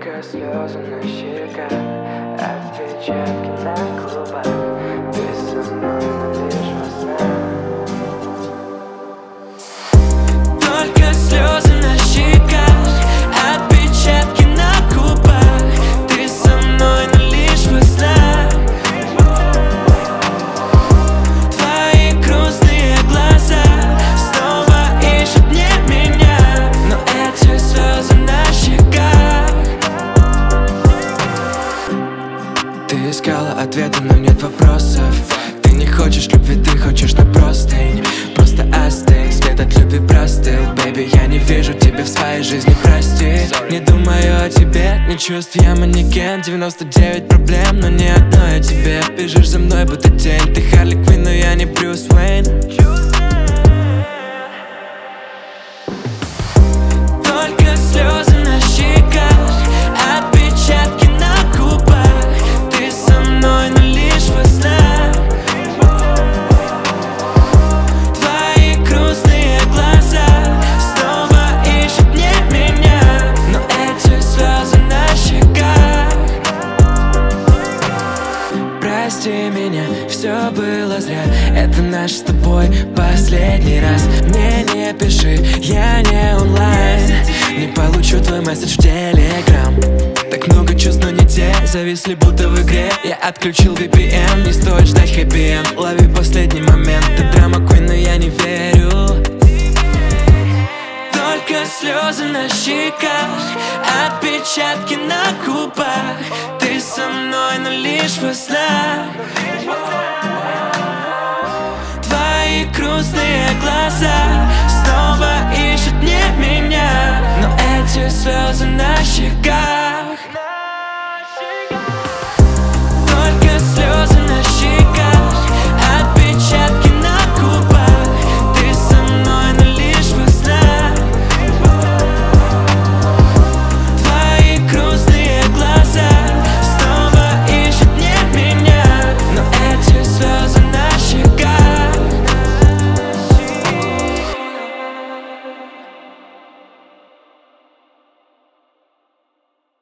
Только слезы на щеках, отпечатки на губах. Ты со мной, но лишь во снах. Только слезы на щеках, отпечатки на губах. Ты со мной, но лишь во снах. Твои грустные глаза снова ищут не меня, но эти слезы на щеках. Ты искала ответы, но нет вопросов. Ты не хочешь любви, ты хочешь на простынь. Просто остынь, след от любви простыл. Бэйби, я не вижу тебя в своей жизни, прости. Не думаю о тебе, не чувств, я манекен. 99 проблем, но ни одной о тебе. Бежишь за мной, будто тень. Ты Харли Квинн, но я не Брюс Уэйн. Только слезы на щеках, отпечатки на губах. Ты со мной, но лишь во снах. Твои грустные глаза снова ищут не меня, но эти слезы на щеках. Прости меня, все было зря. Это наш с тобой последний раз. Мне не пиши, я не онлайн. Не получу твой месседж в Телеграм. Так много чувств, но не те, зависли будто в игре. Я отключил VPN, не стоит ждать хэппи-энд. Лови последний момент, ты драма Queen, но я не верю. Только слезы на щеках, отпечатки на губах. Ты со мной, но лишь во снах. Твои грустные глаза снова ищут не меня, но эти слезы на